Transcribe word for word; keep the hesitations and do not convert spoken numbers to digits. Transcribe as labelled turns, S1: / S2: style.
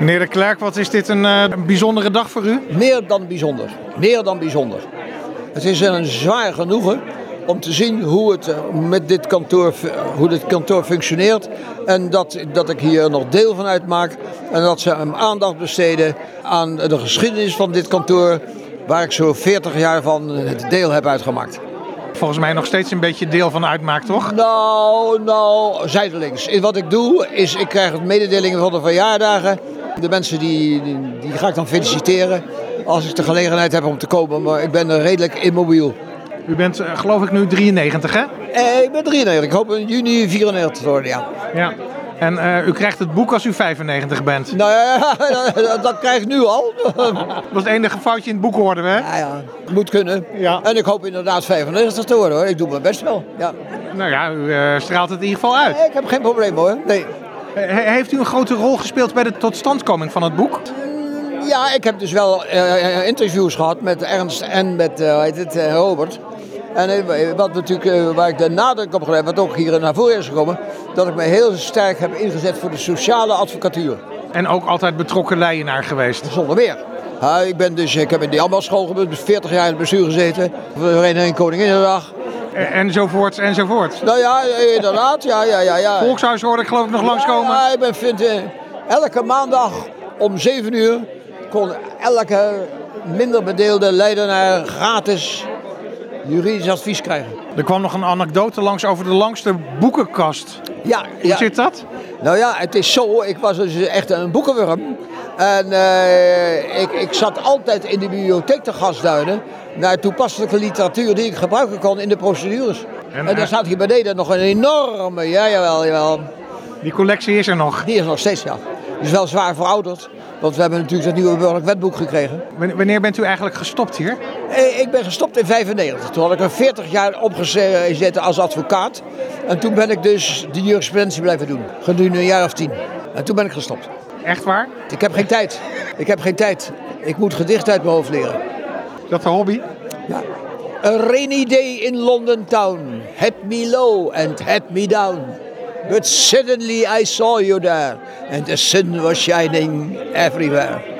S1: Meneer de Klerk, wat is dit een, uh, een bijzondere dag voor u?
S2: Meer dan bijzonder. Meer dan bijzonder. Het is een zwaar genoegen om te zien hoe het met dit kantoor, hoe dit kantoor functioneert. En dat, dat ik hier nog deel van uitmaak. En dat ze hem aandacht besteden aan de geschiedenis van dit kantoor, waar ik zo veertig jaar van het deel heb uitgemaakt.
S1: Volgens mij nog steeds een beetje deel van uitmaakt, toch?
S2: Nou, nou, zijdelings. Wat ik doe is, ik krijg mededelingen van de verjaardagen. De mensen die, die, die ga ik dan feliciteren als ik de gelegenheid heb om te komen. Maar ik ben redelijk immobiel.
S1: U bent, uh, geloof ik, nu drieënnegentig, hè?
S2: Eh, ik ben drieënnegentig. Ik hoop in juni vierennegentig te worden, ja.
S1: Ja. En uh, u krijgt het boek als u vijfennegentig bent.
S2: Nou ja, dat krijg ik nu al.
S1: Dat was het enige foutje in het boek, hoorden we, hè?
S2: Ja, ja. Moet kunnen.
S1: Ja.
S2: En ik hoop inderdaad vijfennegentig te worden, hoor. Ik doe mijn best wel, ja.
S1: Nou ja, u uh, straalt het in ieder geval uit.
S2: Nee, ik heb geen probleem, hoor. Nee.
S1: He- heeft u een grote rol gespeeld bij de totstandkoming van het boek?
S2: Ja, ik heb dus wel uh, interviews gehad met Ernst en met uh, heet het, uh, Robert. En uh, wat natuurlijk, uh, waar ik de nadruk op gelegd, wat ook hier naar voren is gekomen, dat ik me heel sterk heb ingezet voor de sociale advocatuur.
S1: En ook altijd betrokken leienaar geweest?
S2: Zonder meer. Uh, ik, ben dus, ik heb in de ambachtschool dus veertig jaar in het bestuur gezeten. Voor de Vereniging Koninginnedag.
S1: En, enzovoort, enzovoort.
S2: Nou ja, inderdaad. Ja, ja, ja, ja.
S1: Volkshuis hoorde ik geloof ik nog langskomen.
S2: Ja, ja, ik ben, vind, uh, elke maandag om zeven uur kon elke minder bedeelde leidenaar gratis juridisch advies krijgen.
S1: Er kwam nog een anekdote langs over de langste boekenkast.
S2: Ja,
S1: Hoe
S2: ja.
S1: zit dat?
S2: Nou ja, het is zo. Ik was dus echt een boekenwurm. En uh, ik, ik zat altijd in de bibliotheek te gasduinen naar toepasselijke literatuur die ik gebruiken kon in de procedures. En, en daar staat hier beneden nog een enorme, ja jawel, jawel.
S1: Die collectie is er nog.
S2: Die is nog steeds, ja. Die is wel zwaar verouderd. Want we hebben natuurlijk dat nieuwe burgerlijk wetboek gekregen.
S1: Wanneer bent u eigenlijk gestopt hier?
S2: Ik ben gestopt in vijfennegentig. Toen had ik er veertig jaar opgezeten als advocaat. En toen ben ik dus de jurisprudentie blijven doen. Gedurende een jaar of tien. En toen ben ik gestopt.
S1: Echt waar?
S2: Ik heb geen tijd. Ik heb geen tijd. Ik moet gedichten uit mijn hoofd leren.
S1: Dat de hobby?
S2: Ja. A rainy day in London town had me low and had me down. But suddenly I saw you there and the sun was shining everywhere.